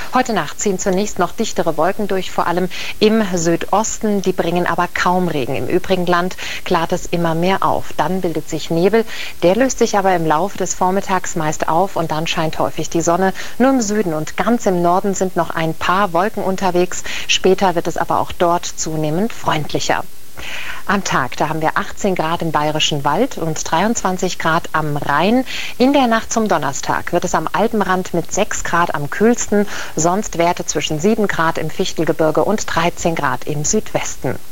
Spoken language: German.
Heute Nacht ziehen zunächst noch dichtere Wolken durch, vor allem im Südosten. Die bringen aber kaum Regen. Im übrigen Land klart es immer mehr auf. Dann bildet sich Nebel. Der löst sich aber im Laufe des Vormittags meist auf und dann scheint häufig die Sonne. Nur im Süden und ganz im Norden sind noch ein paar Wolken unterwegs. Später wird es aber auch dort zunehmend freundlicher. Am Tag, da haben wir 18 Grad im Bayerischen Wald und 23 Grad am Rhein. In der Nacht zum Donnerstag wird es am Alpenrand mit 6 Grad am kühlsten, sonst Werte zwischen 7 Grad im Fichtelgebirge und 13 Grad im Südwesten.